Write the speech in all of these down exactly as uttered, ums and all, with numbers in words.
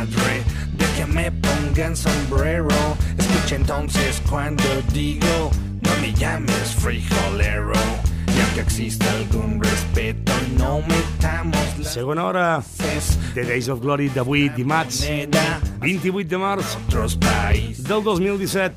madre de que me pongan sombrero. Escucha entonces cuando digo, no me llames frijolero. Ya que exista algun respeto, no metamos la... Segona hora de Days of Glory d'avui, dimarts, vint-i-vuit de març del dos mil disset.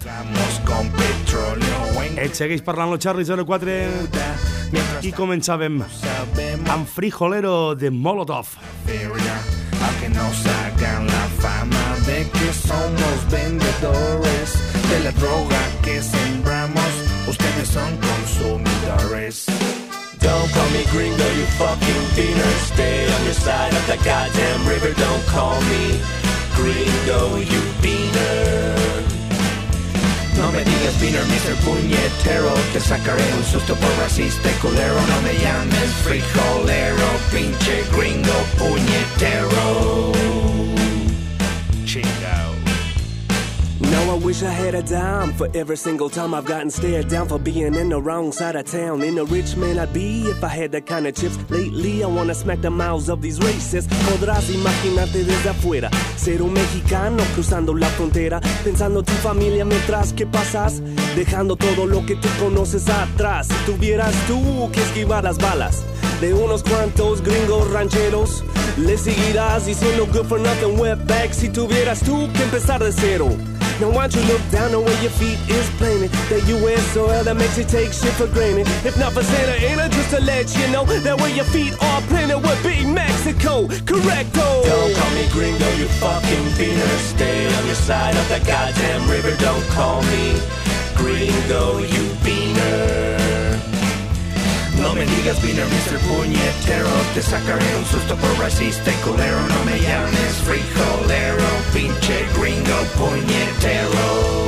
Et segueix parlant lo Charlie zero quatre i començàvem amb Frijolero de Molotov. Que nos hagan la fama de que somos vendedores de la droga que sembramos. Ustedes son consumidores. Don't call me gringo, you fucking beaner. Stay on your side of the goddamn river. Don't call me gringo, you beaner. No me digas beaner, mister Puñetero. Te sacaré un susto por racista y culero. No me llames frijolero, pinche gringo puñetero. Chingao. Now I wish I had a dime for every single time I've gotten stared down for being in the wrong side of town. In a rich man I'd be if I had that kind of chips. Lately I wanna smack the mouths of these racists. Podrás imaginarte desde afuera ser un mexicano cruzando la frontera, pensando tu familia mientras que pasas, dejando todo lo que tú conoces atrás. Si tuvieras tú que esquivar las balas de unos cuantos gringos rancheros, le seguirás diciendo good for nothing wetback. Si tuvieras tú que empezar de cero, now why don't you look down the way your feet is planted? That U S soil that makes you take shit for granted. If not for Santa Ana, just to let you know that where your feet are planted would be Mexico. Correcto. Don't call me gringo, you fucking beaner. Stay on your side of the goddamn river. Don't call me gringo, you beaner. No me digas beaner, mister Puñetero. Te sacaré un susto por racista y culero. No me llames frijolero, pinche gringo puñetero.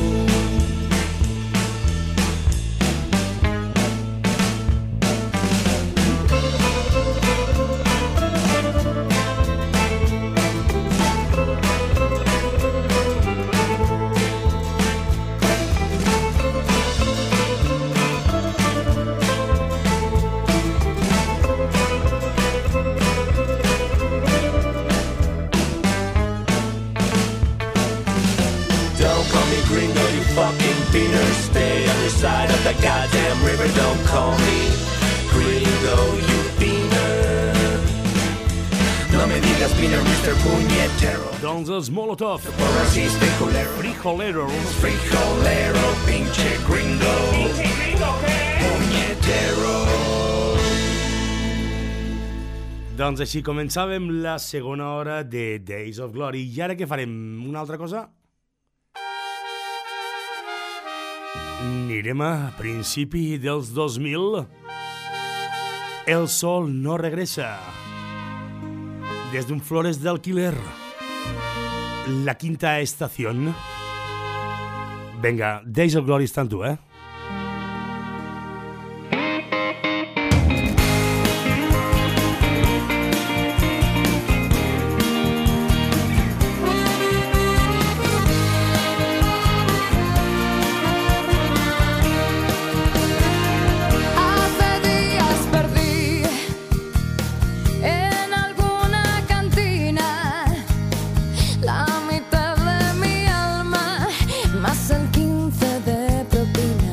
Goddamn river, don't call me gringo, you beaner. No me digas beaner, mister Puñetero. Doncs els Molotov, racista y culero. Frijolero. Frijolero, pinche gringo. Pinche gringo, ¿qué? Puñetero. Doncs així començàvem la segona hora de Days of Glory. I ara què farem? Una altra cosa? Anirem a principi dels dos mil. El sol no regresa. Des d'un Flores de Alquiler. La quinta estación. Venga, Days of Glory està en tu, eh? Más el quince de propina.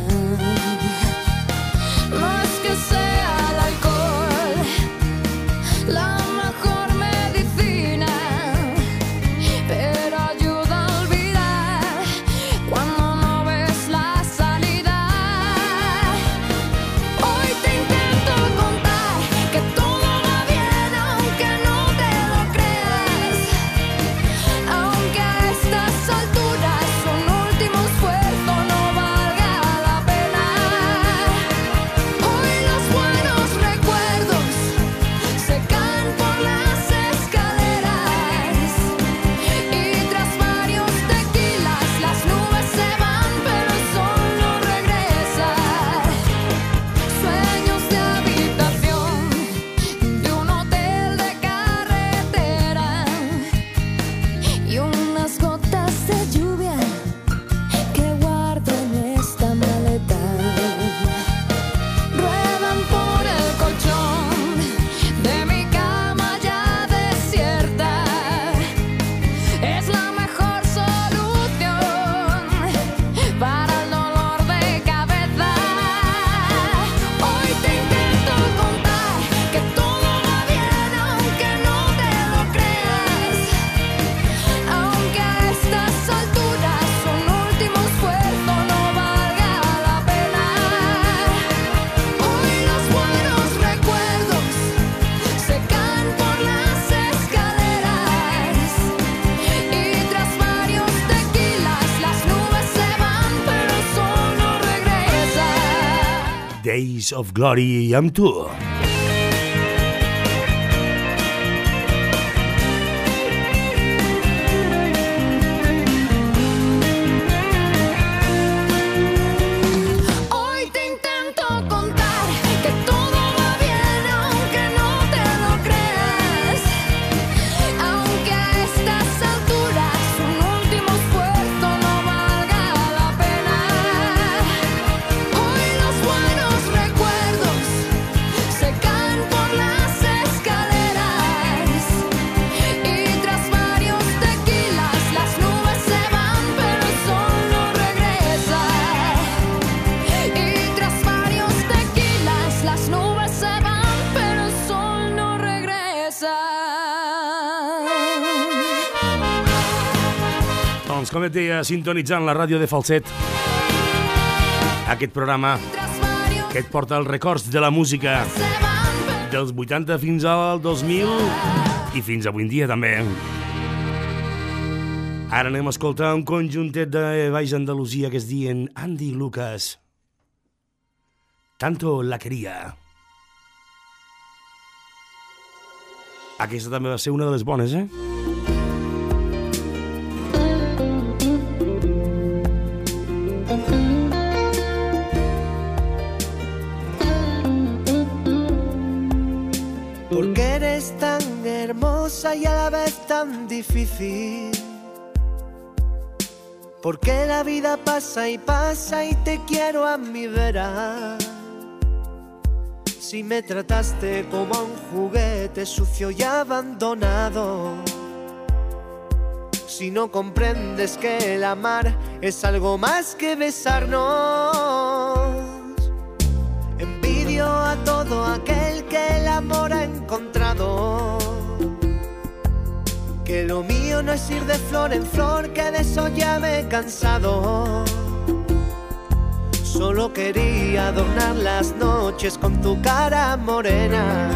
Days of Glory amb tu. Com et deia, sintonitzant la ràdio de Falset, aquest programa que et porta els records de la música dels vuitanta fins al dos mil i fins avui en dia també. Ara anem a escoltar un conjuntet de Baix Andalusia que es diuen Andy Lucas. Tanto la quería. Aquesta també va ser una de les bones, eh? Porque eres tan hermosa y a la vez tan difícil. Porque la vida pasa y pasa y te quiero a mi vera. Si me trataste como a un juguete sucio y abandonado. Si no comprendes que el amar es algo más que besarnos. Envidio a todo aquel que el amor ha encontrado. Que lo mío no es ir de flor en flor, que de eso ya me he cansado. Solo quería adornar las noches con tu cara morena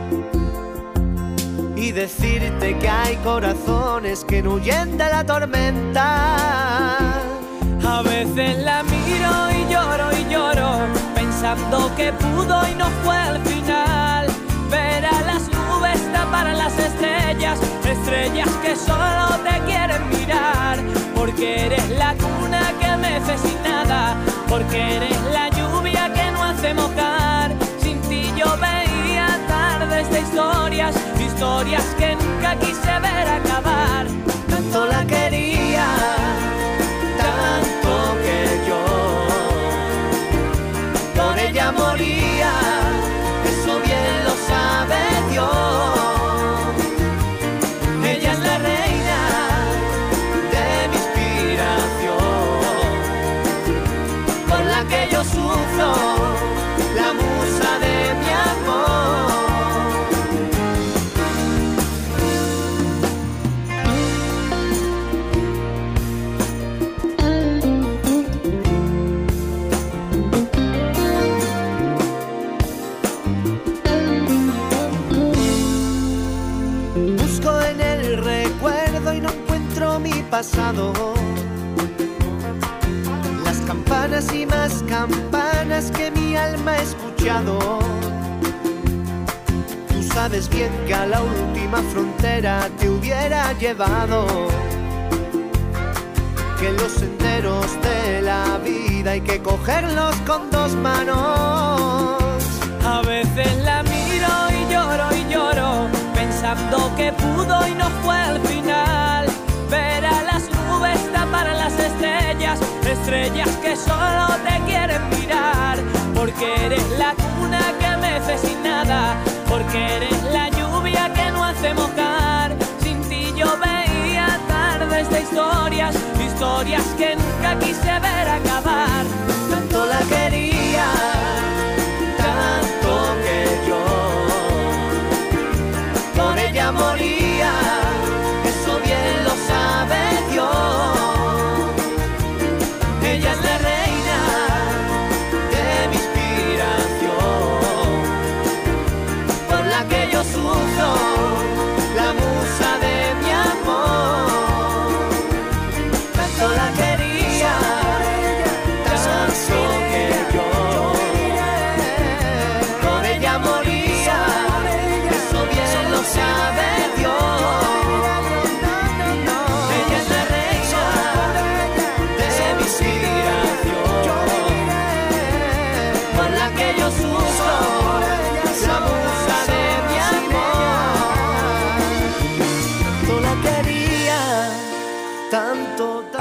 y decirte que hay corazones que no huyen de la tormenta. A veces la miro y lloro y lloro, pensando que pudo y no fue al final. Ver a las nubes tapar a las estrellas, estrellas que solo te quieren mirar. Porque eres la cuna que mece sin nada, porque eres la lluvia que no hace mojar. Sin ti yo veía tardes de historias, historias que nunca quise ver acabar. Tanto la quería, tanto que yo por ella moría, eso bien lo sabe Dios. Ella es la reina de mi inspiración, por la que yo sufro, la musa de mi amor. Pasado, las campanas y más campanas que mi alma ha escuchado. Tú sabes bien que a la última frontera te hubiera llevado, que los senderos de la vida hay que cogerlos con dos manos. A veces la miro y lloro y lloro, pensando que pudo y no fue al final. Ver a las nubes tapar a las estrellas, estrellas que solo te quieren mirar. Porque eres la cuna que mece sin nada, porque eres la lluvia que no hace mojar. Sin ti yo veía tardes de historias, historias que nunca quise ver acabar. Tanto la quería, tanto que yo por ella moría. Eso bien lo sabe Dios. Ella es la reina de mi inspiración, por la que yo sufro, la musa de mi amor. Tanto la quería, tanto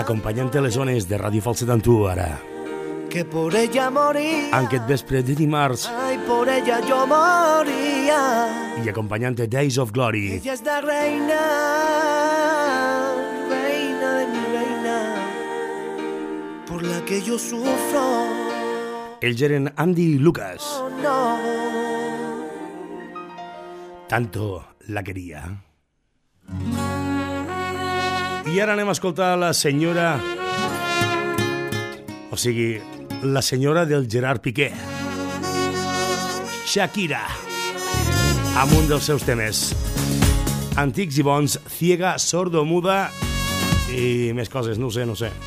acompanyant les zones de Ràdio Falset amb tu ara. Que por ella moría. En aquest vespre de dimarts. Ay, por ella yo moría. I acompanyant Days of Glory. Ella es la reina, reina de mi reina, por la que yo sufro. Ells eren Andy i Lucas. Oh, no. Tanto la quería. I ara anem a escoltar la senyora... O sigui, la senyora del Gerard Piqué. Shakira. Amb un dels seus temes. Antics i bons, ciega, sordo, muda i més coses, no ho sé, no ho sé.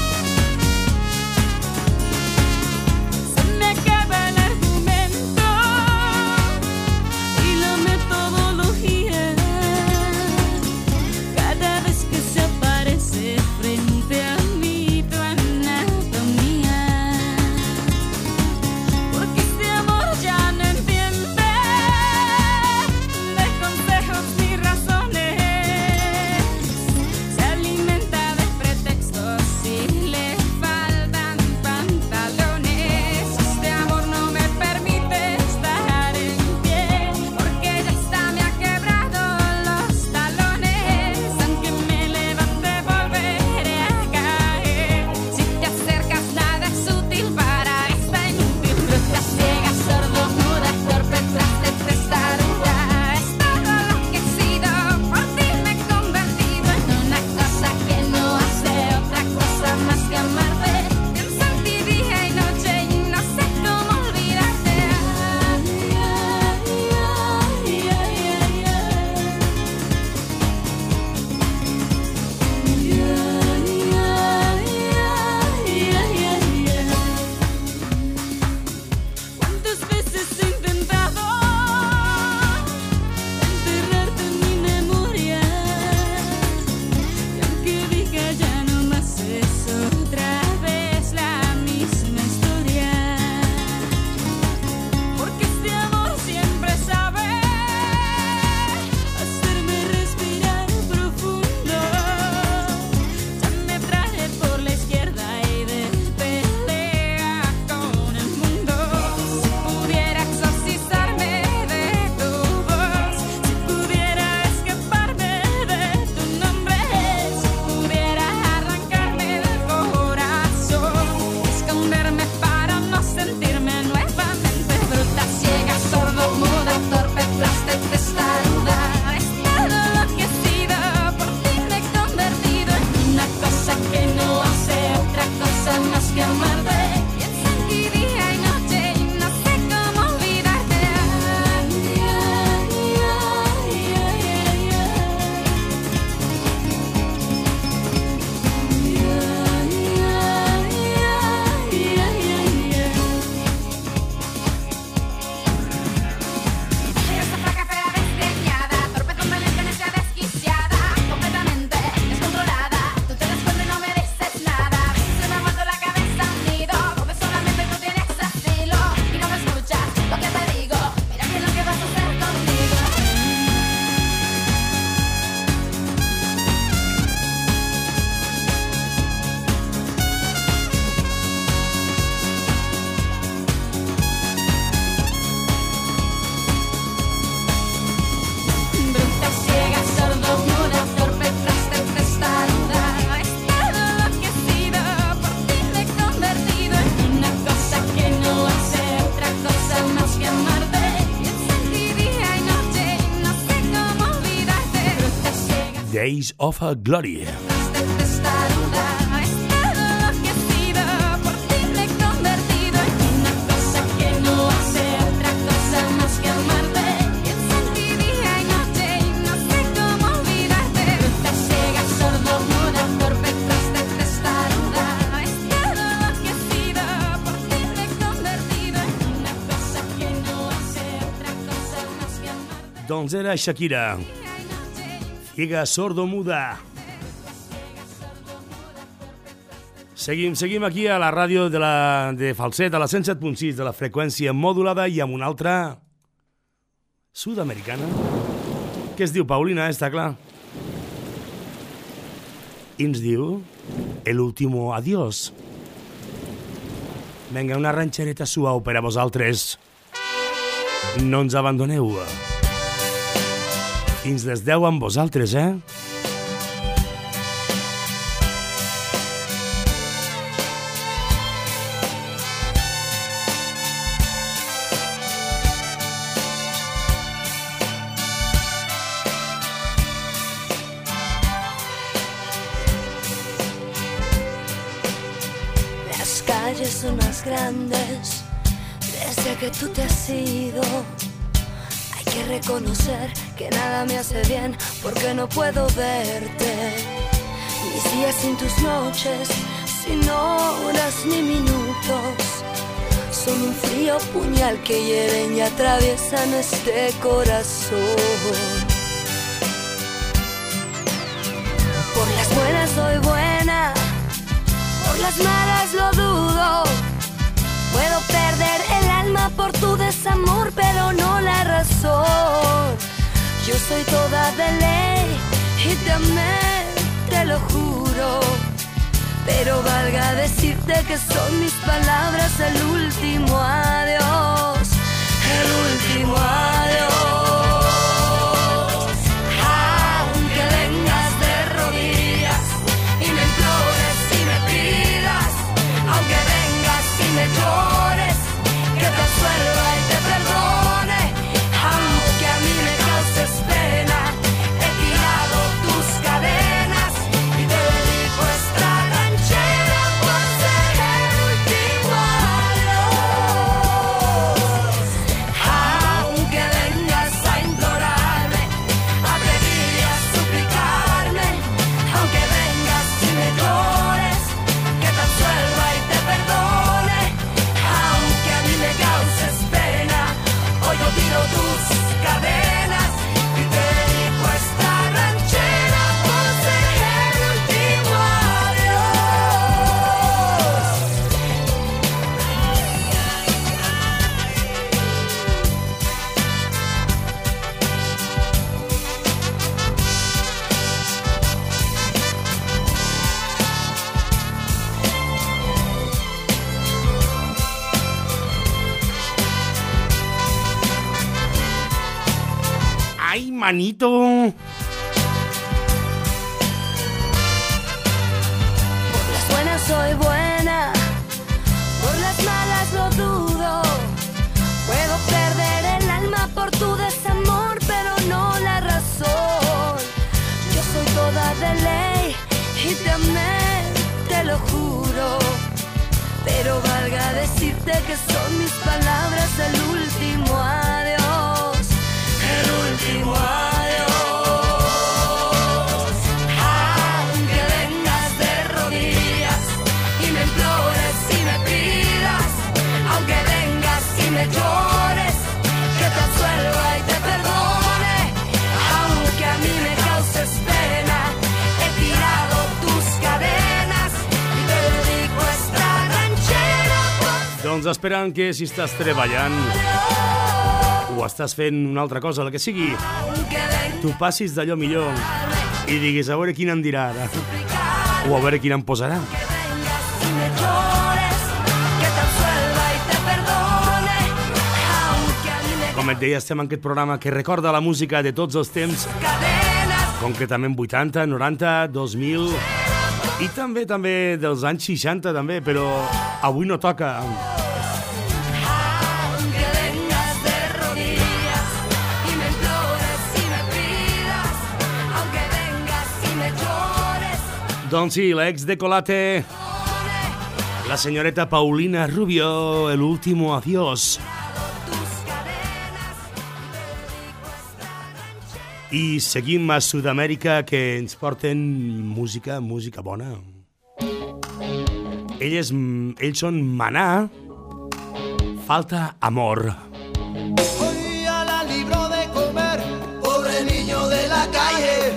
Days of Glory. Doncs era Shakira. Ciega, sordo, muda. Seguim, seguim aquí a la ràdio de, la, de Falset, a la cent set punt sis de la freqüència modulada i amb una altra sud-americana que es diu Paulina, està clar. i ens diu El último adiós. Vinga, una ranxereta suau per a vosaltres. No ens abandoneu. Fins les deu amb vosaltres, eh? Las calles son más grandes desde que tú te has ido. Hay que reconocer que nada me hace bien porque no puedo verte. Mis días sin tus noches, sin horas ni minutos, son un frío puñal que hieren y atraviesan este corazón. Por las buenas soy buena, por las malas lo dudo. Puedo perder el alma por tu desamor, pero no la razón. Yo soy toda de ley y te amé, te lo juro. Pero valga decirte que son mis palabras el último adiós, el último adiós. Aunque vengas de rodillas y me implores y me pidas, aunque vengas y me llores, que te absuelva y te perdone, aunque a mí me causes pena, he tirado tus cadenas y te dedico esta ranchera por ser el último adiós. Aunque vengas a implorarme, a pedir y a suplicarme, aunque vengas y me llores, que te absuelva y te perdone, aunque a mí me causes pena, hoy yo tiro tus cadenas y te dedico esta ranchera por ser el último adiós. ¡Ay, manito! Por las buenas soy buena, por las malas lo dudo. Puedo perder el alma por tu desamor, pero no la razón. Yo soy toda de ley y te amé, te lo juro. Pero valga decirte que son mis palabras el último adiós, el último adiós. Aunque vengas de rodillas y me implores y me pidas, aunque vengas y me llores, que te absuelva y te perdone, aunque a mí me causes pena, he tirado tus cadenas y te dedico esta ranchera por Doncs esperant que si estàs treballant o estàs fent una altra cosa, la que sigui, tu passis d'allò millor i diguis a veure quina em dirà ara o a veure quina em posarà. Com et deia, estem en aquest programa que recorda la música de tots els temps, concretament vuitanta, noranta, dos mil i també també dels anys seixanta també, però avui no toca. Doncs sí, l'ex de Colate, la señorita Paulina Rubio, el último adiós. I seguim a Sud-amèrica, que ens porten música, música bona. Ells, ells són Maná, Falta amor. Hoy a la libro de comer, pobre niño de la calle.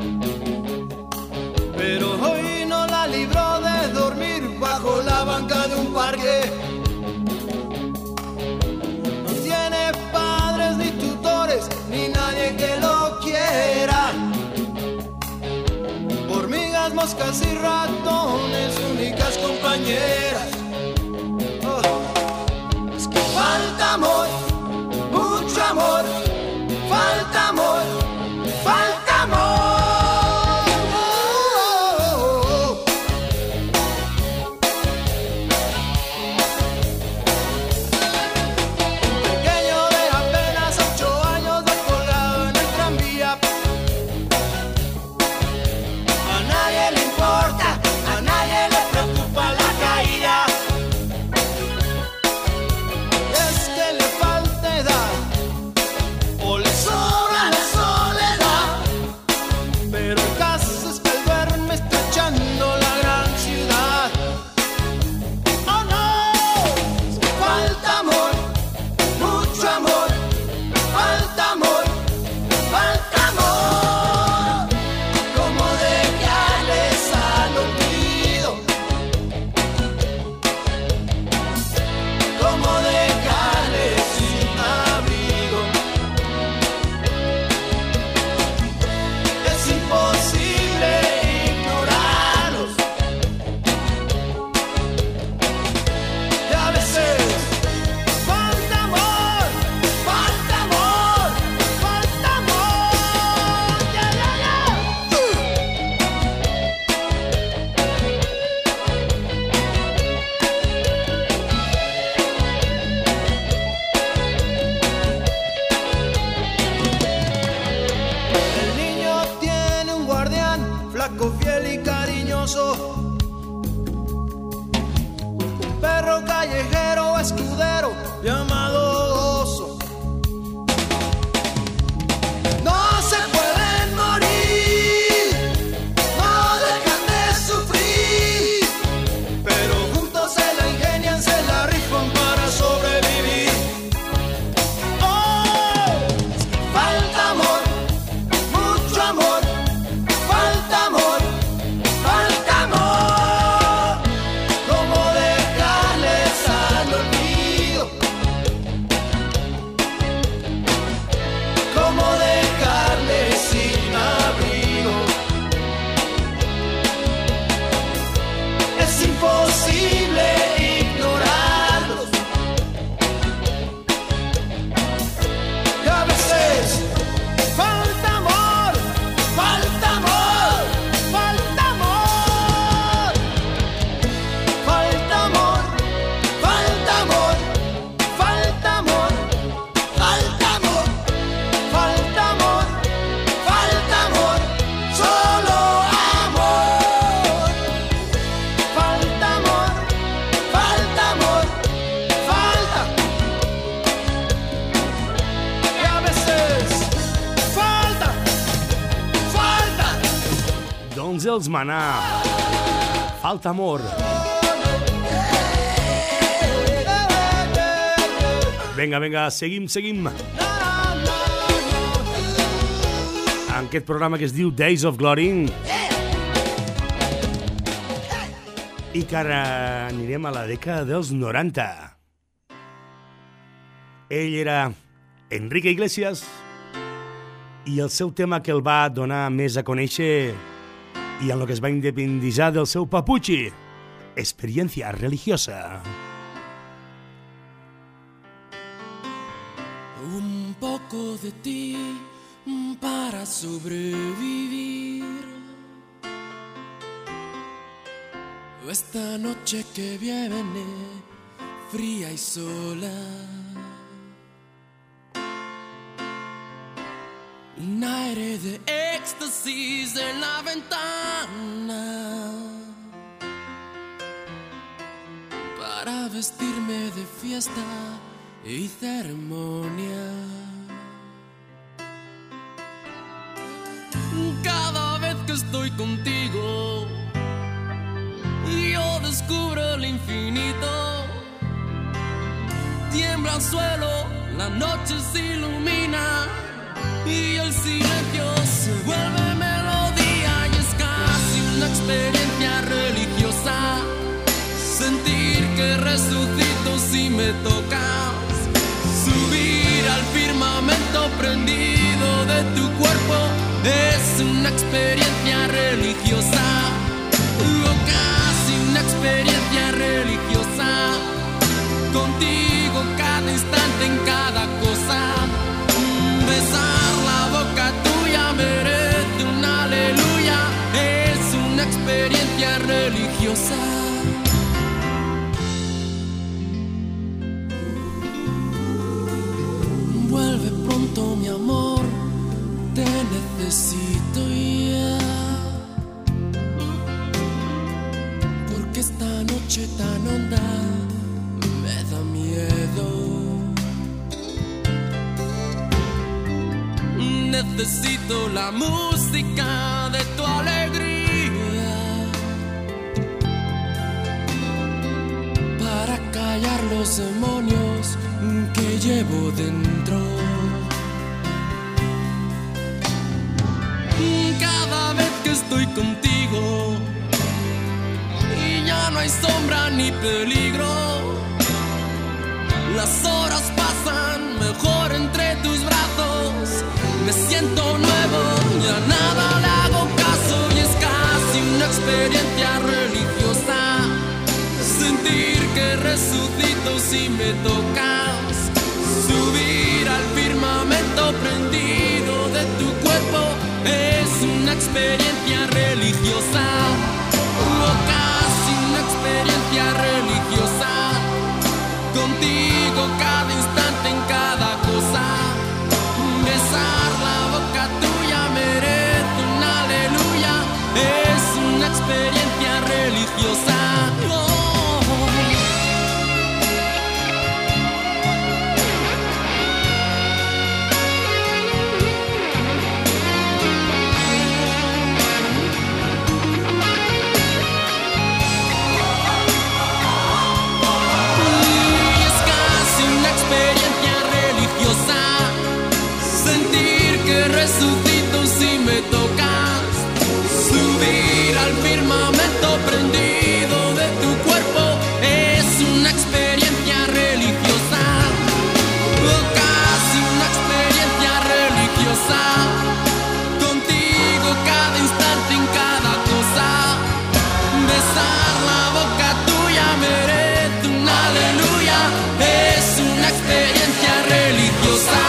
Pero hoy no la libró de dormir bajo la banca de un parque. No tiene padres ni tutores, ni nadie que lo quiera. Hormigas las moscas y ratones, únicas compañeras. Oh, es que falta amor, mucho amor, falta amor, falta amor. Els Maná, falta amor. Vinga, vinga, seguim, seguim. En aquest programa que es diu Days of Glory. I que ara anirem a la dècada dels noranta. Ell era Enrique Iglesias i el seu tema que el va donar més a conèixer y en lo que es va independitzar del seu papuchi, Experiencia Religiosa. Un poco de ti para sobrevivir. Esta noche que viene fría y sola. Un aire de éxtasis en la ventana para vestirme de fiesta y ceremonia. Cada vez que estoy contigo yo descubro el infinito. Tiembla el suelo, la noche se ilumina y el silencio se vuelve melodía y es casi una experiencia religiosa. Sentir que resucito si me tocas, subir al firmamento prendido de tu cuerpo es una experiencia religiosa, o casi una experiencia religiosa. Contigo cada instante, en cada cosa. Besar la boca tuya merece un aleluya, es una experiencia religiosa. Vuelve pronto, mi amor, te necesito ya, porque esta noche tan honda me da miedo. Necesito la música de tu alegría para callar los demonios que llevo dentro. Cada vez que estoy contigo y ya no hay sombra ni peligro, las horas pasan mejor entre tus brazos. Me siento nuevo, ya nada le hago caso y es casi una experiencia religiosa. Sentir que resucito si me tocas, subir al firmamento prendido de tu cuerpo, es una experiencia religiosa, o casi una experiencia religiosa. Contigo cada instante, en cada cosa. Besar la boca tuya merece un aleluya, es una experiencia religiosa. Oh. Resucito si me tocas, subir al firmamento prendido de tu cuerpo, es una experiencia religiosa, o casi una experiencia religiosa. Contigo cada instante, en cada cosa. Besar la boca tuya merece un aleluya, es una experiencia religiosa.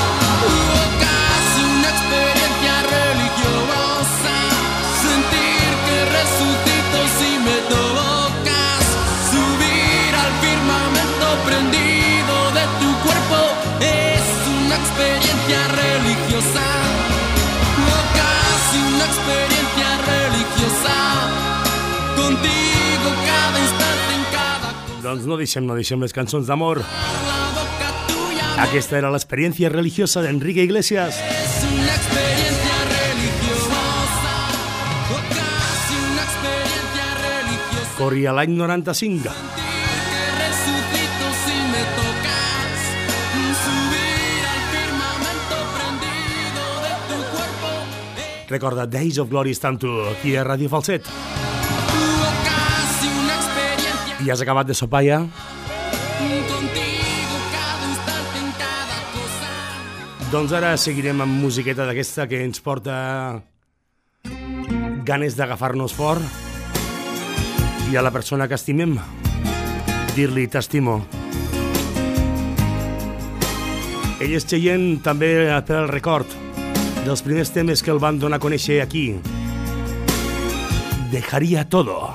Experiencia religiosa, o casi una experiencia religiosa. Contigo cada instante, en cada cosa. Doncs no deixem, no deixem les cançons d'amor. Aquesta era l'experiència religiosa d'Enrique Iglesias. Es una experiencia religiosa, o casi una experiencia religiosa. Corria l'any noranta-cinc. Recorda Days of Glory estant tu aquí a Ràdio Falset. I has acabat de sopar ja? Doncs ara seguirem amb musiqueta d'aquesta que ens porta ganes d'agafar-nos fort i a la persona que estimem dir-li t'estimo. Ell és Cheyenne també per el record dels primers temes que el van donar a conèixer aquí. Dejaría todo.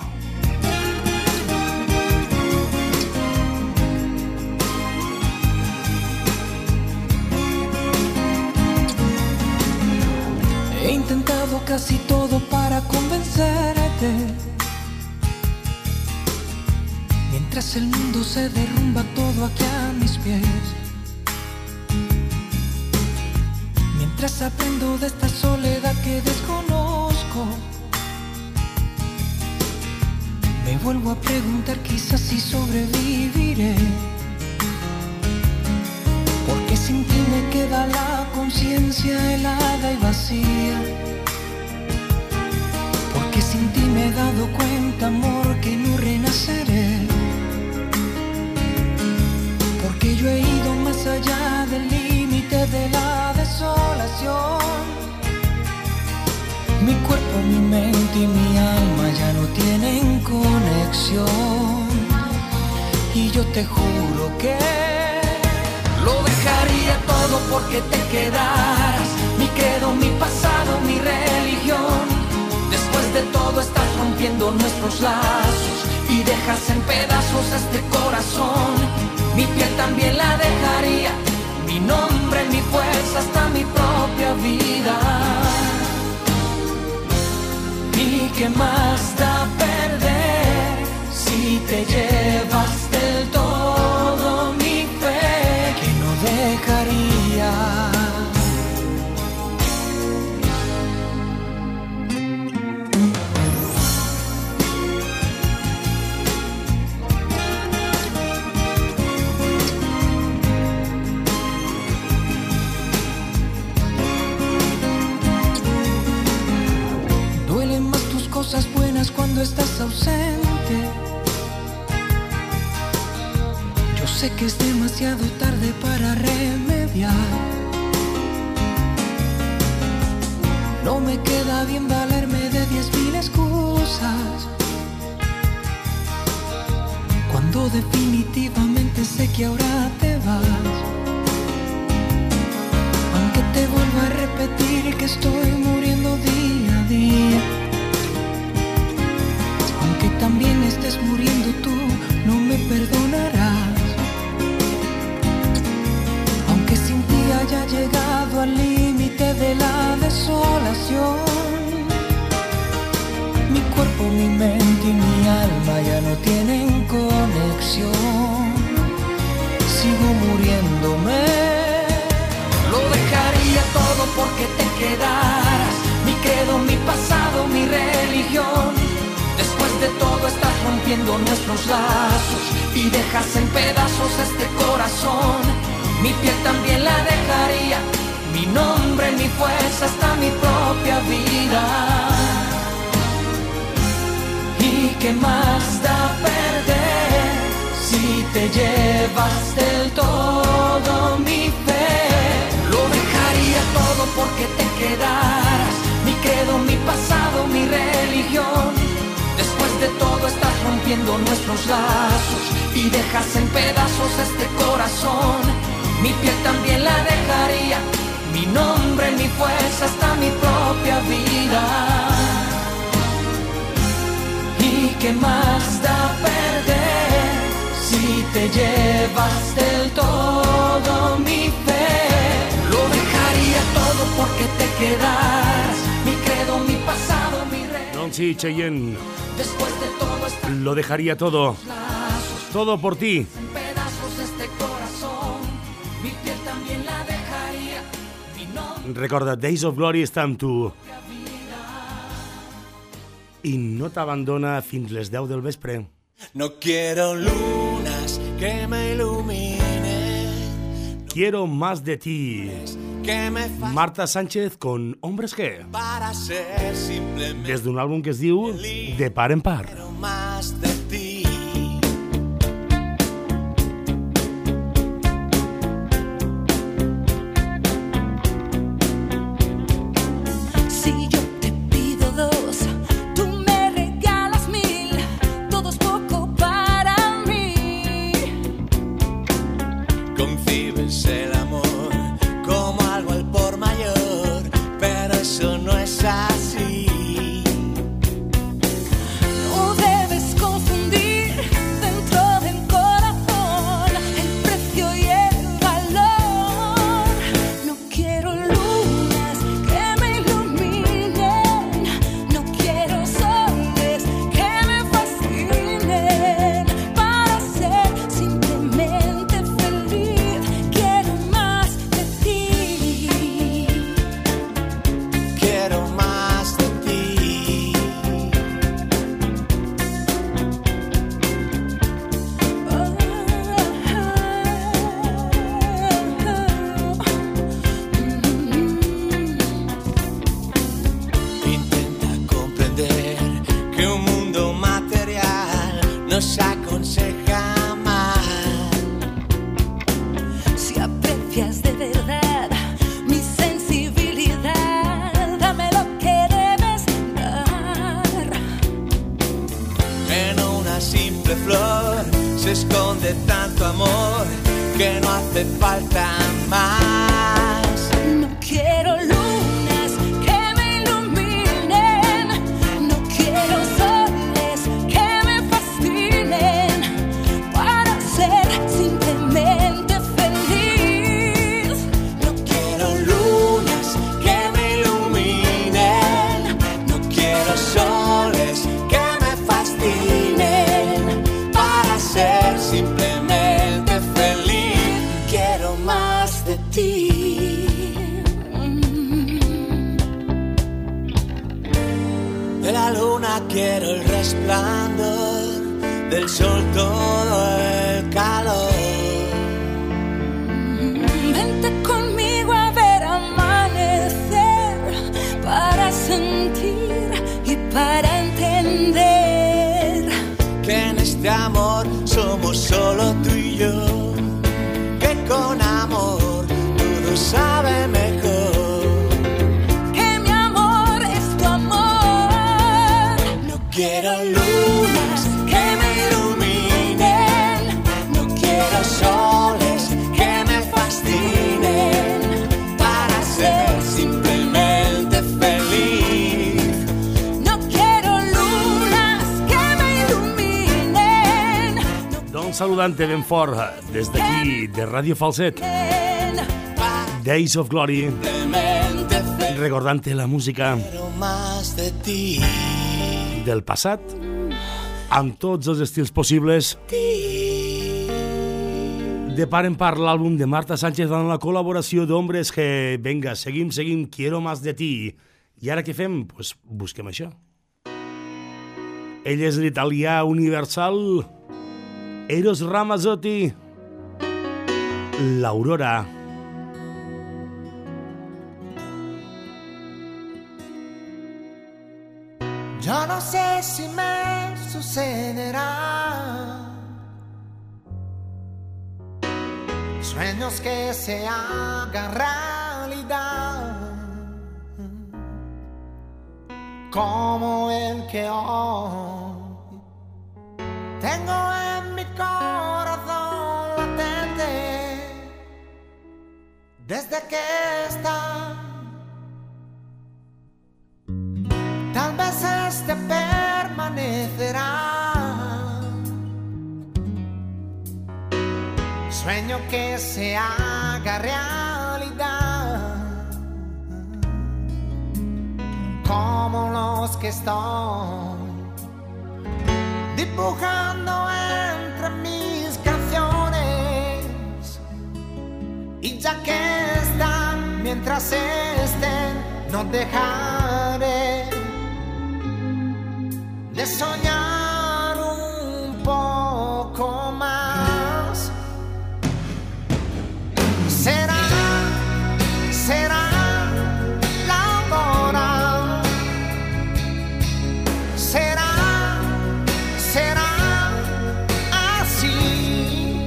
He intentado casi todo para convencerte, mientras el mundo se derrumba todo aquí a mis pies. Mientras aprendo de esta soledad que desconozco, me vuelvo a preguntar quizás si sobreviviré, porque sin ti me queda la conciencia helada y vacía, porque sin ti me he dado cuenta, amor, que no renaceré, porque yo he ido más allá del límite de la desolación, mi mente y mi alma ya no tienen conexión. Y yo te juro que lo dejaría todo porque te quedaras. Mi credo, mi pasado, mi religión. Después de todo estás rompiendo nuestros lazos y dejas en pedazos este corazón. Mi piel también la dejaría, mi nombre, mi fuerza, hasta mi propia vida. ¿Y qué más da perder si te llevas del todo mi fe que no dejaría? Cosas buenas cuando estás ausente. Yo sé que es demasiado tarde para remediar. No me queda bien valerme de diez mil excusas cuando definitivamente sé que ahora te vas. Aunque te vuelvo a repetir que estoy muriendo día a día, que también estés muriendo tú, no me perdonarás. Aunque sin ti haya llegado al límite de la desolación, mi cuerpo, mi mente y mi alma ya no tienen conexión. Sigo muriéndome. Lo dejaría todo porque te quedaras. Mi credo, mi pasado, mi religión. Después de todo estás rompiendo nuestros lazos y dejas en pedazos este corazón. Mi piel también la dejaría, mi nombre, mi fuerza, hasta mi propia vida. ¿Y qué más da perder si te llevas del todo mi fe? Lo dejaría todo porque te quedaras. Mi credo, mi pasado, mi religión. Después de todo estás rompiendo nuestros lazos y dejas en pedazos este corazón. Mi piel también la dejaría, mi nombre, mi fuerza, hasta mi propia vida. ¿Y qué más da perder si te llevas del todo mi fe? Lo dejaría todo porque te quedaras. Mi credo, mi pasado, mi religión. Nancy Cheyenne. Después de todo está... Lo dejaría todo, todo por ti. En pedazos este corazón, mi piel también la dejaría, mi nombre... Recorda, Days of Glory està amb tu. I no t'abandona fins les deu del vespre. No quiero lunas que me iluminen. Quiero más de ti. Que me Marta Sánchez con Hombres G. Para ser simplemente Des d'un àlbum que es diu De par en par. Quiero más de ti. Si yo te pido dos, tú me regalas mil. Todo es poco para mí. Concibes el amor como algo al por mayor, pero eso no es así. No debes confiar. flor se esconde tanto amor que no hace falta más. No quiero lunas que me iluminen, no quiero soles que me fascinen, para ser simplemente feliz. No quiero lunas que me iluminen, no quiero soles que me fascinen, para ser simplemente feliz. Quiero más de ti. De la luna quiero el resplandor, del sol todo el calor. Vente conmigo a ver amanecer, para sentir y para entender Que en este amor somos solo tú y yo, que con amor todo sabe mejor. que mi amor es tu amor. No quiero lunas que me iluminen, no quiero soles que me fascinen, para ser simplemente feliz. No quiero lunas que me iluminen, Doncs saludant-te ben fort des d'aquí, de Ràdio Falset, Days of Glory, Simplemente feliz. recordant-te la música Quiero más de ti. del passat, amb tots els estils possibles, de par en part l'àlbum de Marta Sánchez amb la col·laboració d'Hombres G. Venga, seguim, seguim, quiero más de ti. I ara què fem? Pues busquem això. Ell és l'italià universal Eros Ramazzotti, l'Aurora. Yo no sé si me sucederá. Sueños que se hagan realidad, como el que hoy tengo en mi corazón latente, desde que está. Tal vez este permanecerá. Sueño que se haga realidad, como los que estoy dibujando entre mis canciones. Y ya que están, mientras estén, no dejaré de soñar un poco más. Será, será la aurora. Será, será así,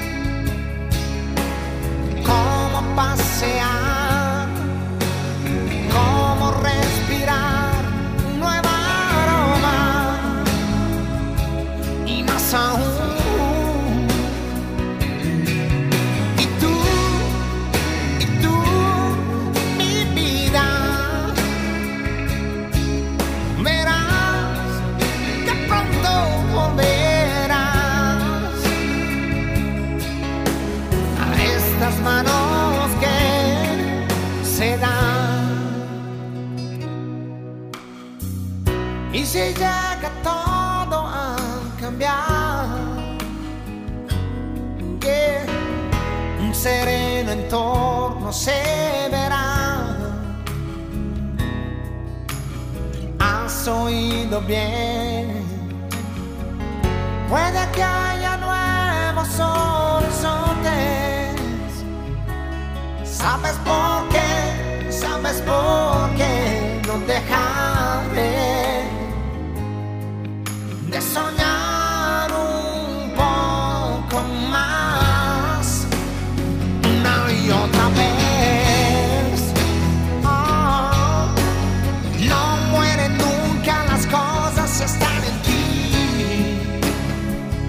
como pasear, como respirar un nuevo aroma, y más aún. Y tú, y tú, mi vida, verás que pronto volverás a estas manos que se dan. Y si llega todo a cambiar, que un sereno entorno se verá. Has oído bien, puede que haya nuevos horizontes. ¿Sabes por qué? ¿Sabes por qué no dejaré de soñar un poco más, una y otra vez? Oh, no mueren nunca las cosas, están en ti.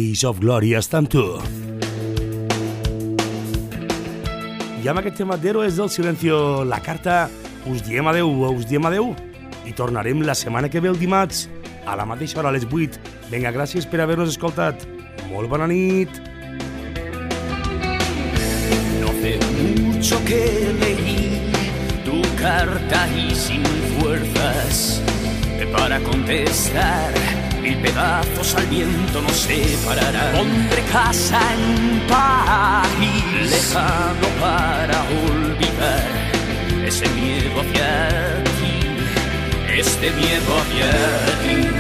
Days of Glory està amb tu. I amb aquest tema d'Héroes del Silencio, la carta, us diem adeu, us diem adeu i tornarem la setmana que ve el dimarts a la mateixa hora, a les vuit. Vinga, gràcies per haver-nos escoltat. Molt bona nit. No hace mucho que leí tu carta y sin fuerzas para contestar, mil pedazos al viento nos separarán. Pondré casa en país lejano para olvidar ese miedo hacia ti, este miedo hacia ti.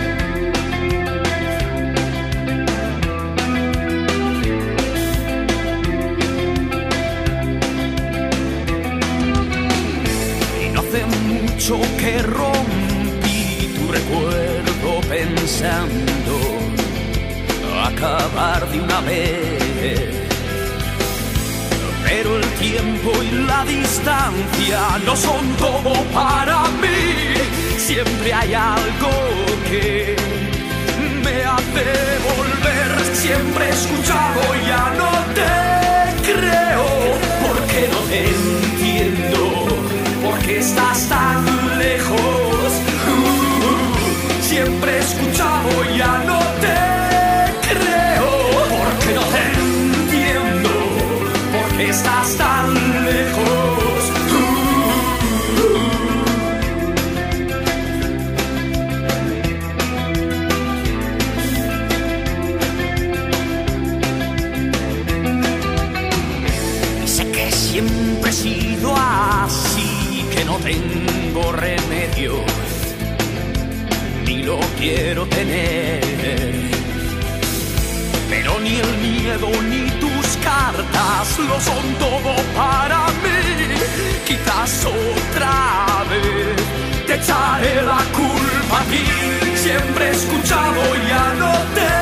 Y no hace mucho que rompí tu recuerdo pensando acabar de una vez. Pero el tiempo y la distancia no son todo para mí. Siempre hay algo que me hace volver. Siempre he escuchado, ya no te creo, porque no te entiendo, porque estás tan lejos. Uh, siempre he escuchado, ya no te creo, porque no te entiendo, porque estás tan lejos. Y sé que siempre he sido así, que no tengo remedio, ni lo quiero tener. Pero ni el miedo ni tus cartas lo son todo para mí. Quizás otra vez te echaré la culpa a ti. Siempre he escuchado, ya no te